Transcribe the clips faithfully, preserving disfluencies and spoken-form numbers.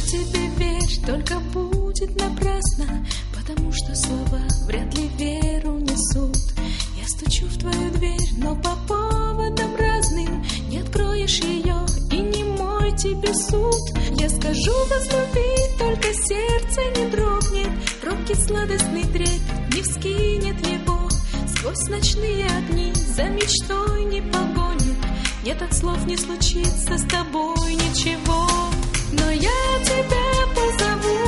тебе верь, только будет напрасно, потому что слова вряд ли веру несут. Я стучу в твою дверь, но по поводам разным не откроешь ее, и не мой тебе суд. Я скажу возлюби, только сердце не дрогнет, робкий сладостный трепет не вскинет его. Сквозь ночные огни за мечтой не погонит, нет, от слов не случится с тобой ничего. Но я тебя позову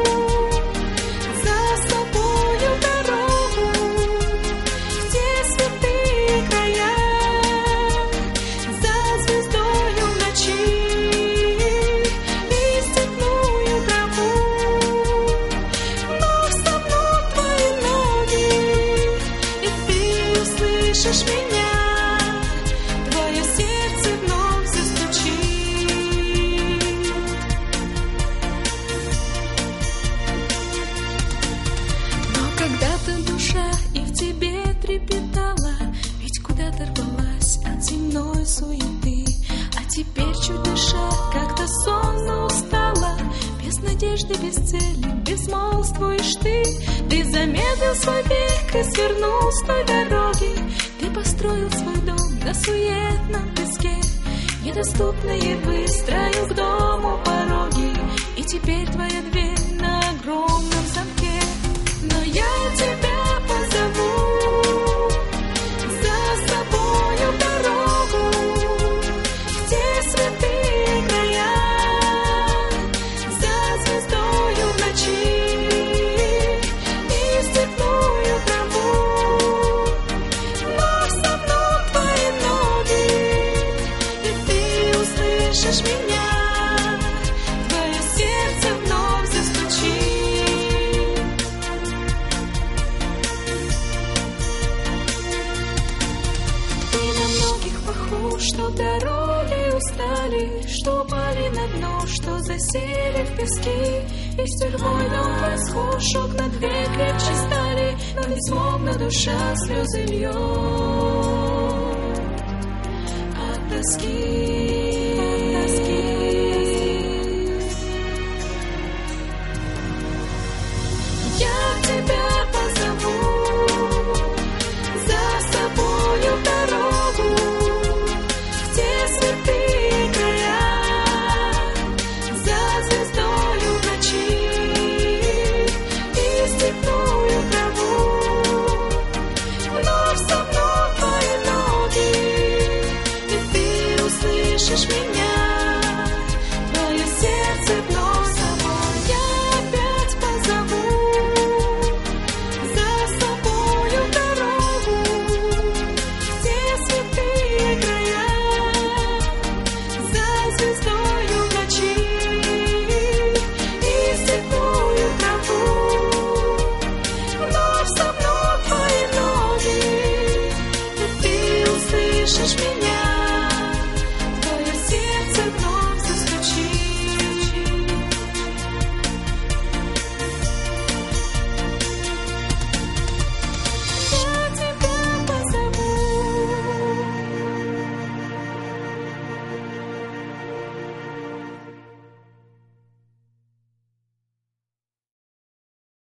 за собою дорогу, где святые края, за звездою в ночи и степную траву. Вновь сомнут твои ноги, и ты услышишь меня. Твое сердце вновь застучит. Когда-то душа и в тебе трепетала, ведь куда-то рвалась от земной суеты. А теперь, чуть дыша, как-то сонно устала, без надежды, без цели, безмолвствуешь ты. Ты замедлил свой бег и свернул с той дороги. Ты построил свой дом на суетном песке, недоступные быстрою к дому пороги. И теперь твоя дверь на огромном замке. Но я тебя позову за собою дорогу, где святые края, за звездою в ночи и степную траву. Вновь сомнут твои ноги, и ты услышишь меня. Твое сердце вновь застучит. Что дороги устали, что упали на дно, что засели в пески. И с тюрьмой дом восход, шок на две крепче стали, но безмолвно душа слезы льет от тоски, от тоски. Я тебя позову за собою дорогу, святые края, за звездою в ночи и степную траву. Вновь сомнут твои ноги, и ты услышишь меня.